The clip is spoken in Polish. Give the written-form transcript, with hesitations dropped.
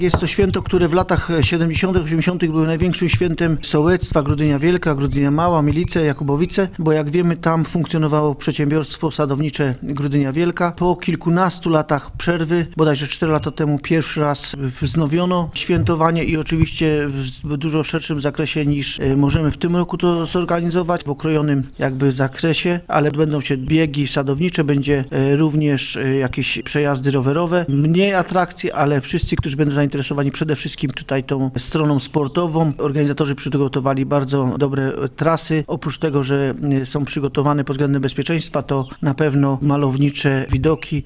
Jest to święto, które w latach 70., 80. były największym świętem sołectwa Grudynia Wielka, Grudynia Mała, Milice, Jakubowice, bo jak wiemy, tam funkcjonowało przedsiębiorstwo sadownicze Grudynia Wielka. Po kilkunastu latach przerwy, bodajże 4 lata temu, pierwszy raz wznowiono świętowanie i oczywiście w dużo szerszym zakresie niż możemy w tym roku to zorganizować, w okrojonym jakby zakresie, ale będą się biegi sadownicze, będzie również jakieś przejazdy rowerowe, mniej atrakcji, ale wszyscy, którzy będą zainteresowani przede wszystkim tutaj tą stroną sportową. Organizatorzy przygotowali bardzo dobre trasy. Oprócz tego, że są przygotowane pod względem bezpieczeństwa, to na pewno malownicze widoki